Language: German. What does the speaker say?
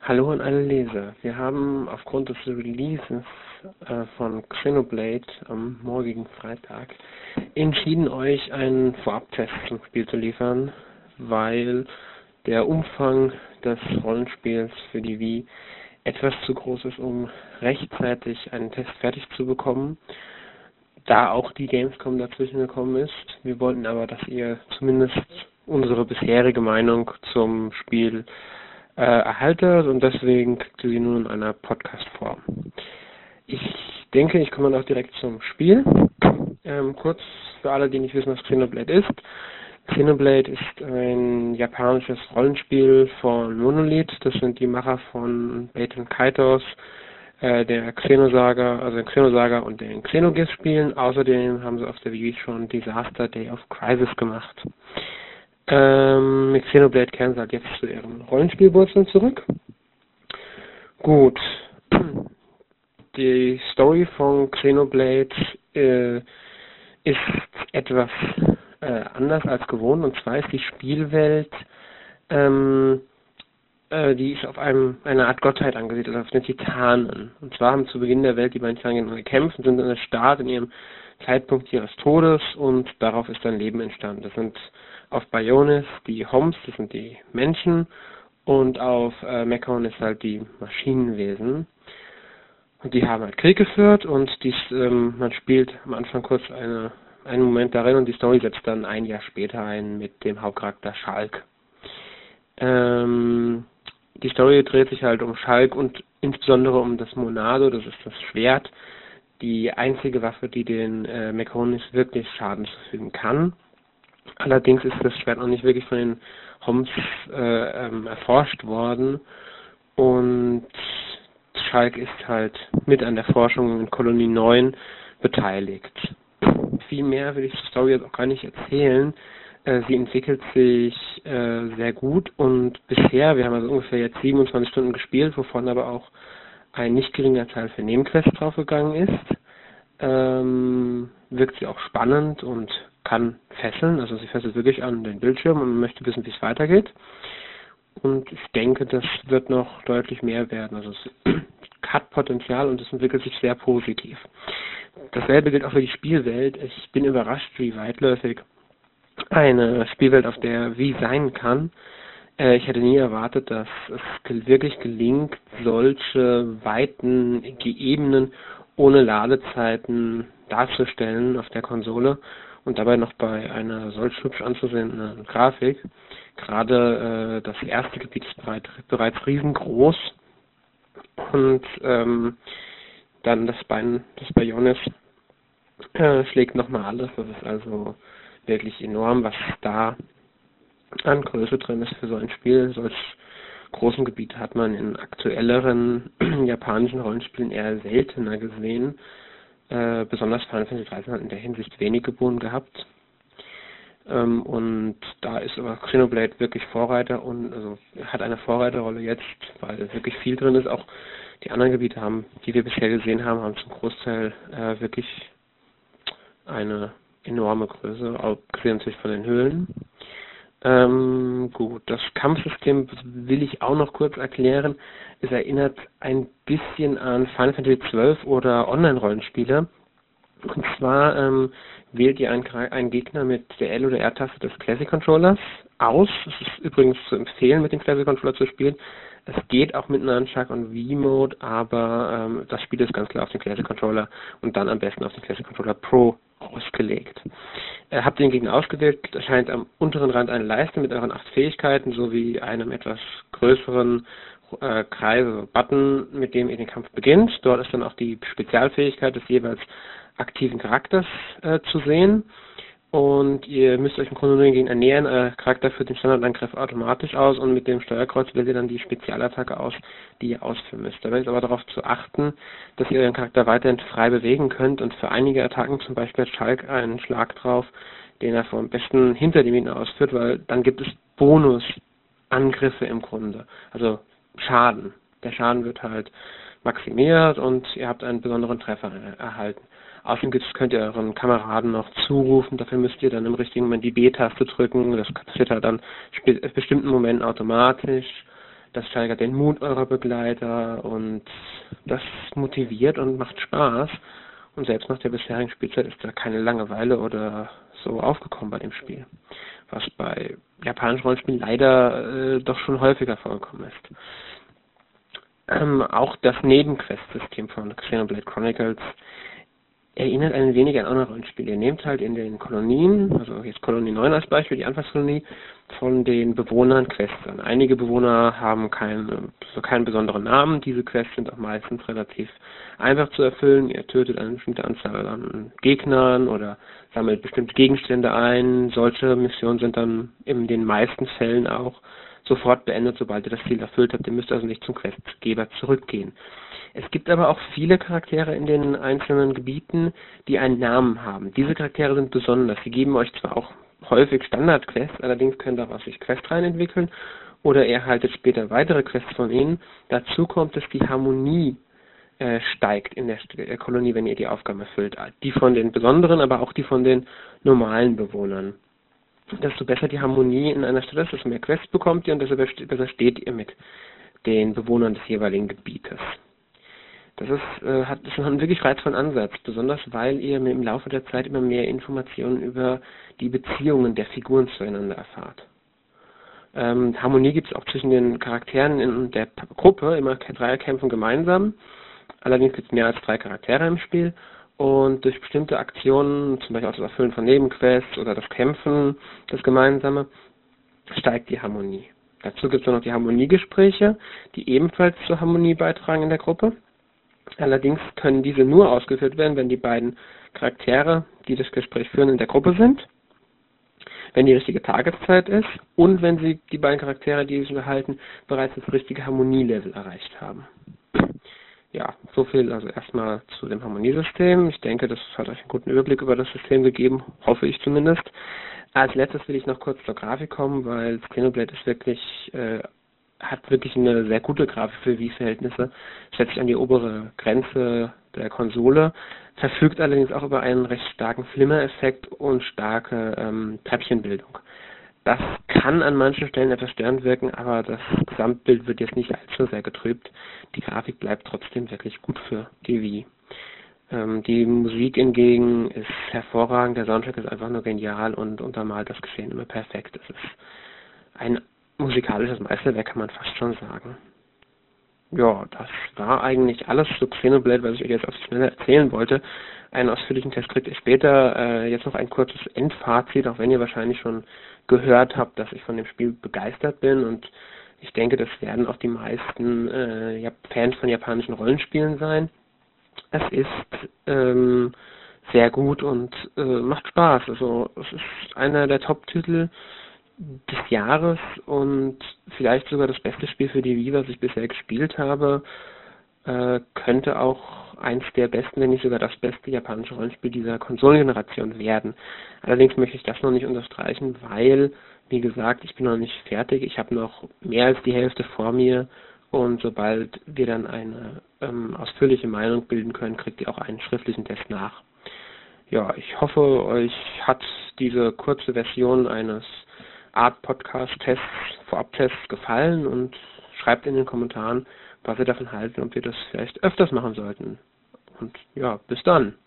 Hallo an alle Leser. Wir haben aufgrund des Releases von Xenoblade am morgigen Freitag entschieden, euch einen Vorabtest zum Spiel zu liefern, weil der Umfang des Rollenspiels für die Wii etwas zu groß ist, um rechtzeitig einen Test fertig zu bekommen, da auch die Gamescom dazwischen gekommen ist. Wir wollten aber, dass ihr zumindest unsere bisherige Meinung zum Spiel erhaltet, und deswegen kriegt ihr sie nun in einer Podcast-Form. Ich denke, ich komme dann auch direkt zum Spiel. Kurz für alle, die nicht wissen, was Xenoblade ist. Xenoblade ist ein japanisches Rollenspiel von Monolith. Das sind die Macher von Baten Kaitos, der Xenosaga, also den Xenosaga und den Xenogears Spielen. Außerdem haben sie auf der Wii schon Disaster Day of Crisis gemacht. Mit Xenoblade kehren sie halt jetzt zu ihren Rollenspielwurzeln zurück. Gut. Die Story von Xenoblade ist etwas anders als gewohnt, und zwar ist die Spielwelt, die ist auf einer Art Gottheit angesiedelt, auf den Titanen. Und zwar haben zu Beginn der Welt die beiden Titanen gekämpft und sind an der Start in ihrem Zeitpunkt ihres Todes, und darauf ist dann Leben entstanden. Das sind auf Bionis die Homs, das sind die Menschen, und auf Mechon ist halt die Maschinenwesen. Und die haben halt Krieg geführt, und man spielt am Anfang kurz einen Moment darin, und die Story setzt dann ein Jahr später ein mit dem Hauptcharakter Shulk. Die Story dreht sich halt um Shulk und insbesondere um das Monado, das ist das Schwert, die einzige Waffe, die den Mechonis wirklich Schaden zufügen kann. Allerdings ist das Schwert noch nicht wirklich von den Homs erforscht worden, und Shulk ist halt mit an der Forschung in Kolonie 9 beteiligt. Viel mehr will ich zur Story jetzt auch gar nicht erzählen. Sie entwickelt sich sehr gut, und bisher, wir haben also ungefähr jetzt 27 Stunden gespielt, wovon aber auch ein nicht geringer Teil für Nebenquests draufgegangen ist. Wirkt sie auch spannend und kann fesseln, also sie fesselt wirklich an den Bildschirm und man möchte wissen, wie es weitergeht. Und ich denke, das wird noch deutlich mehr werden. Also es hat Potenzial und es entwickelt sich sehr positiv. Dasselbe gilt auch für die Spielwelt. Ich bin überrascht, wie weitläufig eine Spielwelt auf der Wii sein kann. Ich hätte nie erwartet, dass es wirklich gelingt, solche weiten Ebenen ohne Ladezeiten darzustellen auf der Konsole und dabei noch bei einer solch hübsch anzusehenden Grafik. Gerade das erste Gebiet ist bereits riesengroß, und dann das Bionis schlägt nochmal alles. Das ist also wirklich enorm, was da an Größe drin ist für so ein Spiel. Solch großen Gebiete hat man in aktuelleren japanischen Rollenspielen eher seltener gesehen. Besonders Final Fantasy 13 hat in der Hinsicht wenig geboten gehabt. Und da ist aber Xenoblade wirklich Vorreiter, und also hat eine Vorreiterrolle jetzt, weil wirklich viel drin ist. Auch die anderen Gebiete die wir bisher gesehen haben zum Großteil wirklich eine enorme Größe, abgesehen natürlich von den Höhlen. Gut, das Kampfsystem will ich auch noch kurz erklären. Es erinnert ein bisschen an Final Fantasy 12 oder Online-Rollenspiele. Und zwar wählt ihr einen Gegner mit der L- oder R-Taste des Classic Controllers aus. Es ist übrigens zu empfehlen, mit dem Classic Controller zu spielen. Es geht auch mit einem Nunchuck und V-Mode, aber das Spiel ist ganz klar auf den Classic Controller und dann am besten auf den Classic Controller Pro ausgelegt. Habt ihr den Gegner ausgewählt, erscheint am unteren Rand eine Leiste mit euren 8 Fähigkeiten sowie einem etwas größeren Kreis, also Button, mit dem ihr den Kampf beginnt. Dort ist dann auch die Spezialfähigkeit des jeweils aktiven Charakters zu sehen. Und ihr müsst euch im Grunde nur den Gegner nähern. Euer Charakter führt den Standardangriff automatisch aus, und mit dem Steuerkreuz wählt ihr dann die Spezialattacke aus, die ihr ausführen müsst. Dabei ist aber darauf zu achten, dass ihr euren Charakter weiterhin frei bewegen könnt, und für einige Attacken, zum Beispiel hat Shulk einen Schlag drauf, den er am besten hinter dem Gegner ausführt, weil dann gibt es Bonusangriffe im Grunde. Also Schaden. Der Schaden wird halt maximiert und ihr habt einen besonderen Treffer erhalten. Außerdem könnt ihr euren Kameraden noch zurufen, dafür müsst ihr dann im richtigen Moment die B-Taste drücken, das passiert halt dann in bestimmten Momenten automatisch. Das steigert den Mut eurer Begleiter und das motiviert und macht Spaß. Und selbst nach der bisherigen Spielzeit ist da keine Langeweile oder so aufgekommen bei dem Spiel. Was bei japanischen Rollenspielen leider doch schon häufiger vorgekommen ist. Auch das Nebenquest-System von Xenoblade Chronicles erinnert ein wenig an andere Rollenspiele. Ihr nehmt halt in den Kolonien, also jetzt Kolonie 9 als Beispiel, die Anfangskolonie, von den Bewohnern Quests an. Einige Bewohner haben keinen besonderen Namen. Diese Quests sind auch meistens relativ einfach zu erfüllen. Ihr tötet eine bestimmte Anzahl an Gegnern oder sammelt bestimmte Gegenstände ein. Solche Missionen sind dann in den meisten Fällen auch sofort beendet, sobald ihr das Ziel erfüllt habt. Ihr müsst also nicht zum Questgeber zurückgehen. Es gibt aber auch viele Charaktere in den einzelnen Gebieten, die einen Namen haben. Diese Charaktere sind besonders. Sie geben euch zwar auch häufig Standard-Quests, allerdings können daraus sich Questreihen entwickeln oder ihr erhaltet später weitere Quests von ihnen. Dazu kommt, dass die Harmonie steigt in der Kolonie, wenn ihr die Aufgaben erfüllt. Die von den Besonderen, aber auch die von den normalen Bewohnern. Desto besser die Harmonie in einer Stadt ist, desto mehr Quests bekommt ihr und desto besser steht ihr mit den Bewohnern des jeweiligen Gebietes. Das ist ein wirklich reizvollen Ansatz, besonders weil ihr im Laufe der Zeit immer mehr Informationen über die Beziehungen der Figuren zueinander erfahrt. Harmonie gibt es auch zwischen den Charakteren in der Gruppe, immer Dreierkämpfen gemeinsam. Allerdings gibt es mehr als 3 Charaktere im Spiel und durch bestimmte Aktionen, zum Beispiel auch das Erfüllen von Nebenquests oder das Kämpfen, das Gemeinsame, steigt die Harmonie. Dazu gibt es noch die Harmoniegespräche, die ebenfalls zur Harmonie beitragen in der Gruppe. Allerdings können diese nur ausgeführt werden, wenn die beiden Charaktere, die das Gespräch führen, in der Gruppe sind, wenn die richtige Tageszeit ist und wenn die beiden Charaktere, die sich unterhalten, bereits das richtige Harmonielevel erreicht haben. Ja, so viel also erstmal zu dem Harmoniesystem. Ich denke, das hat euch einen guten Überblick über das System gegeben, hoffe ich zumindest. Als letztes will ich noch kurz zur Grafik kommen, weil Xenoblade ist hat wirklich eine sehr gute Grafik für Wii-Verhältnisse, setzt sich an die obere Grenze der Konsole, verfügt allerdings auch über einen recht starken Flimmer-Effekt und starke Treppchenbildung. Das kann an manchen Stellen etwas störend wirken, aber das Gesamtbild wird jetzt nicht allzu sehr getrübt. Die Grafik bleibt trotzdem wirklich gut für die Wii. Die Musik hingegen ist hervorragend, der Soundtrack ist einfach nur genial und untermalt das Geschehen immer perfekt. Es ist ein musikalisches Meisterwerk, kann man fast schon sagen. Ja, das war eigentlich alles zu Xenoblade, was ich euch jetzt auf die Schnelle erzählen wollte. Einen ausführlichen Test kriegt ihr später. Jetzt noch ein kurzes Endfazit, auch wenn ihr wahrscheinlich schon gehört habt, dass ich von dem Spiel begeistert bin und ich denke, das werden auch die meisten Fans von japanischen Rollenspielen sein. Es ist sehr gut und macht Spaß. Also es ist einer der Top-Titel des Jahres und vielleicht sogar das beste Spiel für die Wii, was ich bisher gespielt habe. Könnte auch eins der besten, wenn nicht sogar das beste japanische Rollenspiel dieser Konsolengeneration werden. Allerdings möchte ich das noch nicht unterstreichen, weil, wie gesagt, ich bin noch nicht fertig. Ich habe noch mehr als die Hälfte vor mir und sobald wir dann eine ausführliche Meinung bilden können, kriegt ihr auch einen schriftlichen Test nach. Ja, ich hoffe, euch hat diese kurze Version eines Art Podcast-Tests, Vorab-Tests gefallen und schreibt in den Kommentaren, was ihr davon haltet und ob wir das vielleicht öfters machen sollten. Und ja, bis dann.